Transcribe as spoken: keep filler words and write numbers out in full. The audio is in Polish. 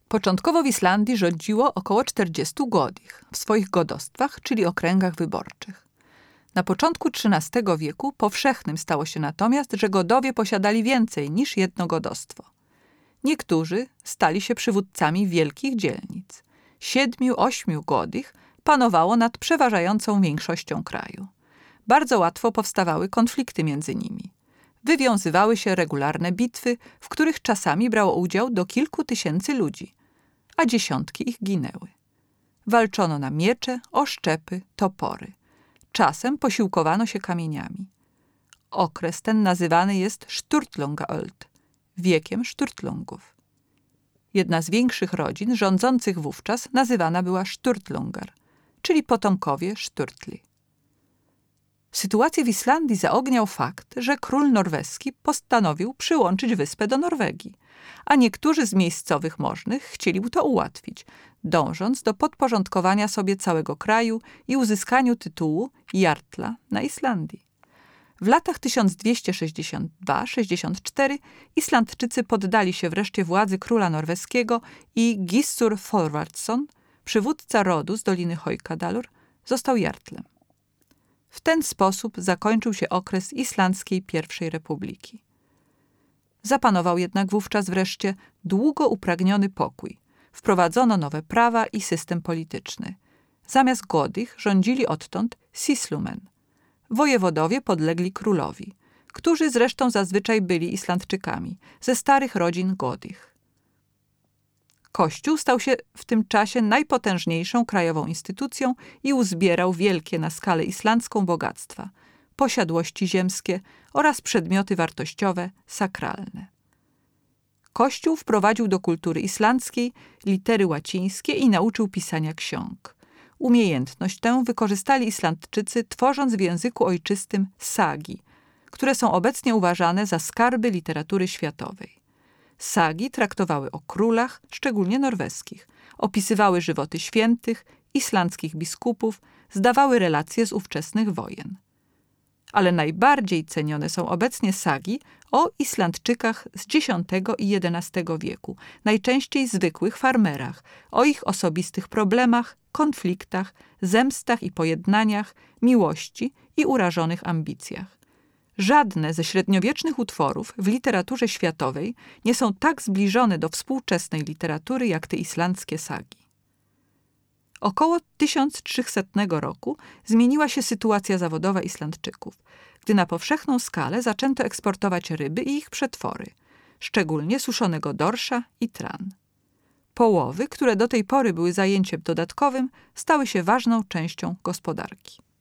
Początkowo w Islandii rządziło około czterdziestu godich w swoich godostwach, czyli okręgach wyborczych. Na początku trzynastego wieku powszechnym stało się natomiast, że godowie posiadali więcej niż jedno godostwo. Niektórzy stali się przywódcami wielkich dzielnic. Siedmiu, ośmiu godich panowało nad przeważającą większością kraju. Bardzo łatwo powstawały konflikty między nimi. Wywiązywały się regularne bitwy, w których czasami brało udział do kilku tysięcy ludzi, a dziesiątki ich ginęły. Walczono na miecze, oszczepy, topory. Czasem posiłkowano się kamieniami. Okres ten nazywany jest Sturlungaöld, wiekiem Sturlungów. Jedna z większych rodzin rządzących wówczas nazywana była Sturlungar, czyli potomkowie Sturli. Sytuację w Islandii zaogniał fakt, że król norweski postanowił przyłączyć wyspę do Norwegii, a niektórzy z miejscowych możnych chcieli mu to ułatwić, dążąc do podporządkowania sobie całego kraju i uzyskaniu tytułu jarla na Islandii. W latach tysiąc dwieście sześćdziesiąt dwa do sześćdziesiąt cztery Islandczycy poddali się wreszcie władzy króla norweskiego i Gissur Þorvaldsson, przywódca rodu z Doliny Haukadalur, został jarlem. W ten sposób zakończył się okres Islandzkiej Pierwszej Republiki. Zapanował jednak wówczas wreszcie długo upragniony pokój. Wprowadzono nowe prawa i system polityczny. Zamiast godych rządzili odtąd syslumen. Wojewodowie podlegli królowi, którzy zresztą zazwyczaj byli Islandczykami, ze starych rodzin godych. Kościół stał się w tym czasie najpotężniejszą krajową instytucją i uzbierał wielkie na skalę islandzką bogactwa, posiadłości ziemskie oraz przedmioty wartościowe, sakralne. Kościół wprowadził do kultury islandzkiej litery łacińskie i nauczył pisania ksiąg. Umiejętność tę wykorzystali Islandczycy, tworząc w języku ojczystym sagi, które są obecnie uważane za skarby literatury światowej. Sagi traktowały o królach, szczególnie norweskich, opisywały żywoty świętych, islandzkich biskupów, zdawały relacje z ówczesnych wojen. Ale najbardziej cenione są obecnie sagi o Islandczykach z dziesiątego i jedenastego wieku, najczęściej zwykłych farmerach, o ich osobistych problemach, konfliktach, zemstach i pojednaniach, miłości i urażonych ambicjach. Żadne ze średniowiecznych utworów w literaturze światowej nie są tak zbliżone do współczesnej literatury jak te islandzkie sagi. Około tysiąc trzysetnego roku zmieniła się sytuacja zawodowa Islandczyków, gdy na powszechną skalę zaczęto eksportować ryby i ich przetwory, szczególnie suszonego dorsza i tran. Połowy, które do tej pory były zajęciem dodatkowym, stały się ważną częścią gospodarki.